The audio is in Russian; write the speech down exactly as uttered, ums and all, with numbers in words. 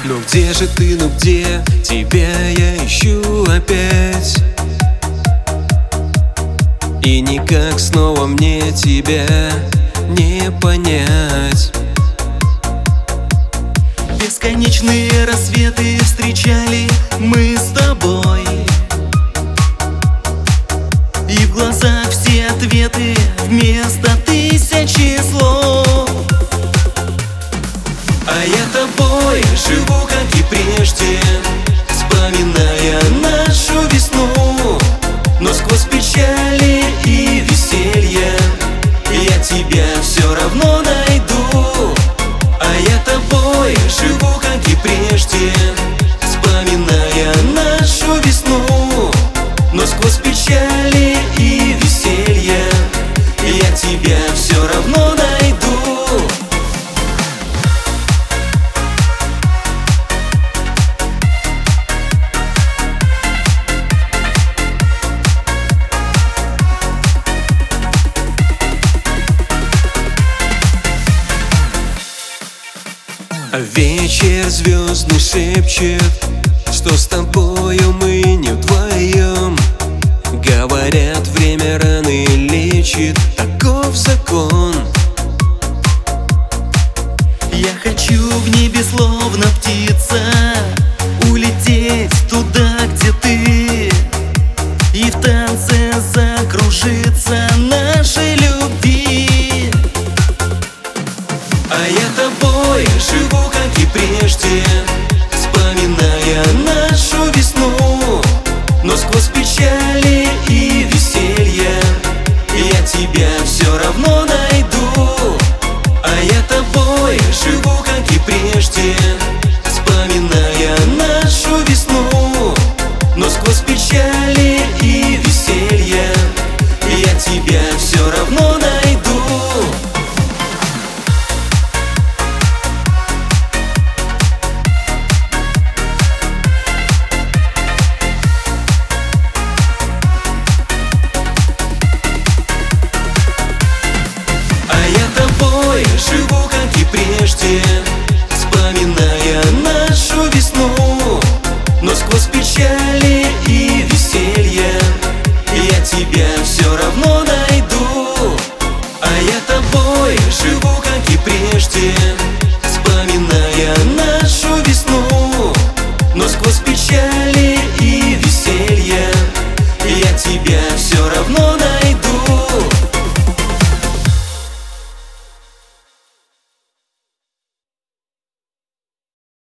Ну где же ты, ну где? Тебя я ищу опять. И никак снова мне тебя не понять. Бесконечные рассветы встречали мы с тобой, и в глазах все ответы вместо тысячи слов. А я тобой живу, как и прежде, вспоминая нашу весну. Но сквозь печали и веселье я тебя все равно найду. А я тобой живу, как и прежде, вспоминая нашу весну. Но сквозь печали и веселье я тебя все равно найду. А вечер звездный шепчет, что с тобою мы не вдвоем. Говорят, время раны лечит, таков закон. Я хочу в небе словно птица улететь туда, где ты, и в танце закружиться нашей любви. А я тобой живу, как и прежде, вспоминая нашу весну. Но сквозь печали и веселье я тебя все равно найду. А я тобой живу, как и прежде, вспоминая нашу весну. Но сквозь печали и веселье я тебя все равно найду. Живу, как и прежде, вспоминая нашу весну. Но сквозь печали и веселье я тебя все равно найду. А я тобой живу, как и прежде, вспоминая нашу весну. Но сквозь печали и веселье я тебя все